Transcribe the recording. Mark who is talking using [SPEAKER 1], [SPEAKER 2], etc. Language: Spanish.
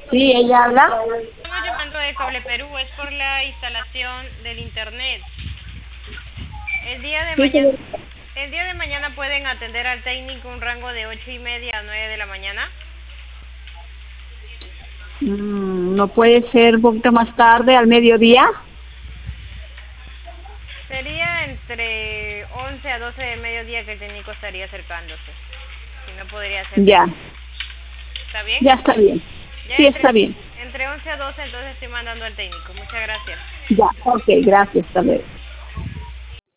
[SPEAKER 1] Sí, ella habla.
[SPEAKER 2] Estamos llamando de Cable Perú, es por la instalación del internet. El día de
[SPEAKER 1] Sí,
[SPEAKER 2] mañana,
[SPEAKER 1] señor.
[SPEAKER 2] el día de mañana pueden atender al técnico un rango de 8:30 a 9 de la mañana.
[SPEAKER 1] ¿No puede ser un poquito más tarde, al mediodía?
[SPEAKER 2] Sería entre 11 a 12 del mediodía que el técnico estaría acercándose. Si no podría ser
[SPEAKER 1] Ya,
[SPEAKER 2] menos. ¿Está bien?
[SPEAKER 1] ya está bien.
[SPEAKER 2] Ya
[SPEAKER 1] Sí, está bien.
[SPEAKER 2] entre 11 a 12 entonces estoy mandando al técnico. Muchas gracias.
[SPEAKER 1] Ya, ok, gracias, hasta luego.